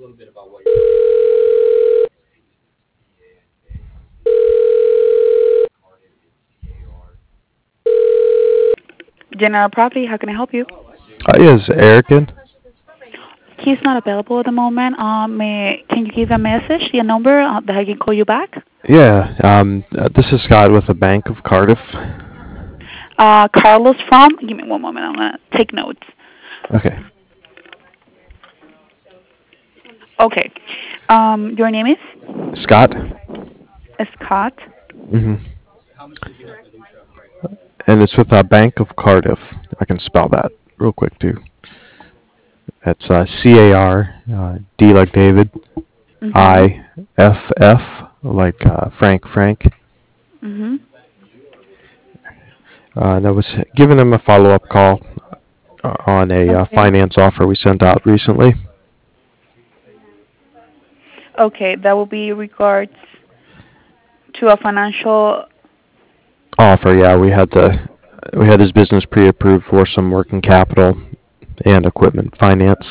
General Property, how can I help you? Yes, Eric in? He's not available at the moment. Can you give a message, your number, that I can call you back? Yeah, this is Scott with the Bank of Cardiff. Carlos from, give me one moment, I'm going to take notes. Okay. Okay. Your name is? Scott? Scott. hmm And it's with Bank of Cardiff. I can spell that real quick, too. That's C-A-R, D like David, Mm-hmm. I-F-F, like Frank. Mm-hmm. And I was giving them a follow-up call on a Okay. finance offer we sent out recently. Okay, that will be regards to a financial. Offer, yeah, we had his business pre-approved for some working capital and equipment finance.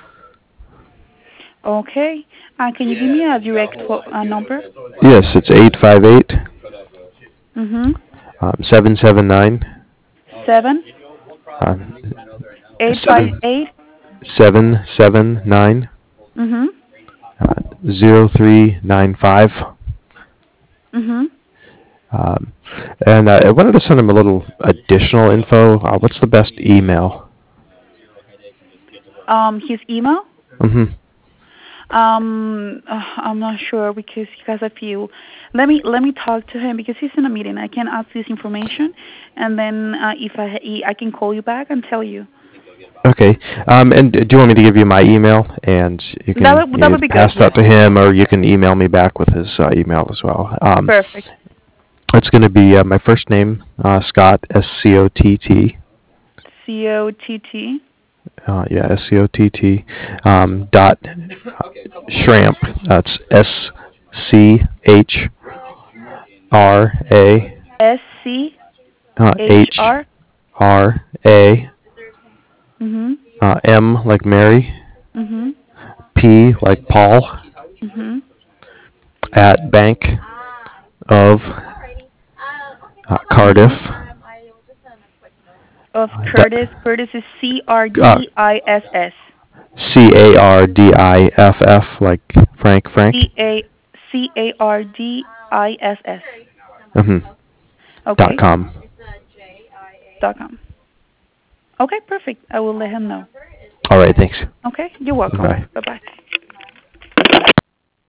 Okay. Can you give me a direct number? Yes, it's 858 Mm-hmm. 779 Seven uh, eight five 7 eight. 779 Mm-hmm. 0395. Mm-hmm. Um, and I wanted to send him a little additional info. What's the best email? His email. hmm I'm not sure because he has a few. Let me talk to him because he's in a meeting. I can ask this information, and then if I can call you back and tell you. Okay. And do you want me to give you my email, and you That can would that either would be pass good. that Yes. to him, or you can email me back with his email as well. Perfect. It's going to be my first name, Scott, S-C-O-T-T. COTT. Yeah, S-C-O-T-T. Dot Shramp. That's S-C-H-R-A. SCHR. H-R-A. Mhm. M like Mary. Mhm. P like Paul. Mhm. At Bank of Cardiff. Mhm. Of Dot, Curtis. Curtis is uh, CRDISS. Cardiff, like Frank. C A CARDISS. Mm-hmm. Okay. .com. .com. Okay, perfect. I will let him know. All right, thanks. Okay, you're welcome. Bye. Bye bye.